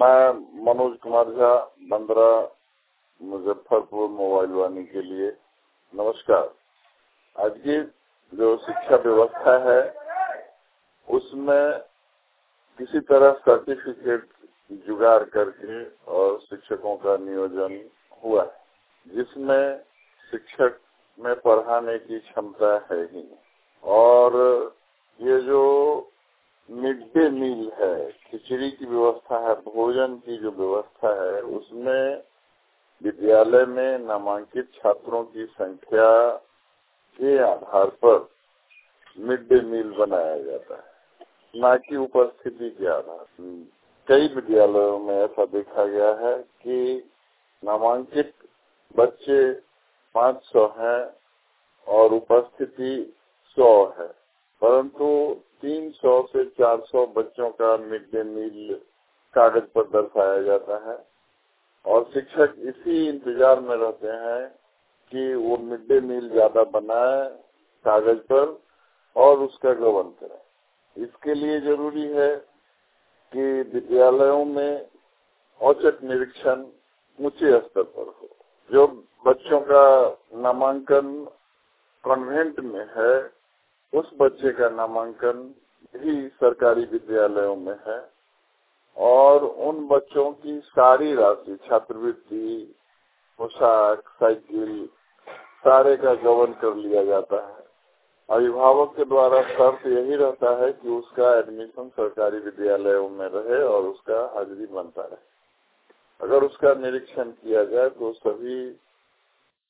मैं मनोज कुमार झा, बंदरा, मुजफ्फरपुर, मोबाइल वाणी के लिए नमस्कार। आज की जो शिक्षा व्यवस्था है उसमें किसी तरह सर्टिफिकेट जुगाड़ करके और शिक्षकों का नियोजन हुआ है, जिसमें शिक्षक में पढ़ाने की क्षमता है ही नहीं। और ये जो मिड डे मील है, खिचड़ी की व्यवस्था है, भोजन की जो व्यवस्था है, उसमें विद्यालय में नामांकित छात्रों की संख्या के आधार पर मिड डे मील बनाया जाता है, ना कि उपस्थिति के आधार। कई विद्यालयों में ऐसा देखा गया है कि नामांकित बच्चे 500 हैं और उपस्थिति 100 है, परंतु 300 से 400 बच्चों का मिड डे मील कागज पर दर्शाया जाता है और शिक्षक इसी इंतजार में रहते हैं कि वो मिड डे मील ज्यादा बनाए कागज पर और उसका गबन करें। इसके लिए जरूरी है कि विद्यालयों में औचक निरीक्षण ऊंचे स्तर पर हो। जो बच्चों का नामांकन कॉन्वेंट में है, उस बच्चे का नामांकन भी सरकारी विद्यालयों में है और उन बच्चों की सारी राशि, छात्रवृत्ति, पोशाक, साइकिल, सारे का गबन कर लिया जाता है। अभिभावक के द्वारा शर्त यही रहता है कि उसका एडमिशन सरकारी विद्यालयों में रहे और उसका हाजिरी बनता रहे। अगर उसका निरीक्षण किया जाए तो सभी